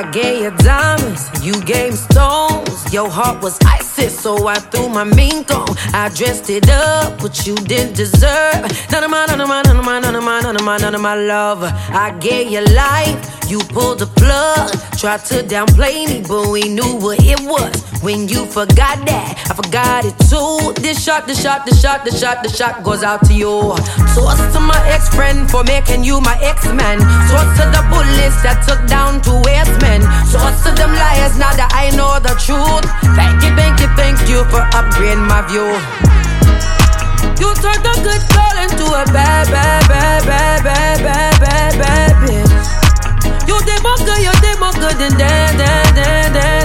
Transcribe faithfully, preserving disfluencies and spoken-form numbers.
I gave you diamonds, you gave me stones. Your heart was icy, so I threw my mink on. I dressed it up, but you didn't deserve none of my, none of my, none of my, none of my, none of my, none of my love. I gave you life, you pulled the plug. Tried to downplay me, but we knew what it was. When you forgot that, I forgot it too. This shot, this shot, this shot, this shot, this shot goes out to you. Toast to my ex-friend for making you my ex-man. Toast to the bullets that took down two waste men. Toast to them liars now that I know the truth. Thank you, thank you, thank you for upgrading my view. You turned a good girl into a bad, bad, bad, bad, bad, bad, bad, bad bitch. You did more good, you did more good than that, that, that, that.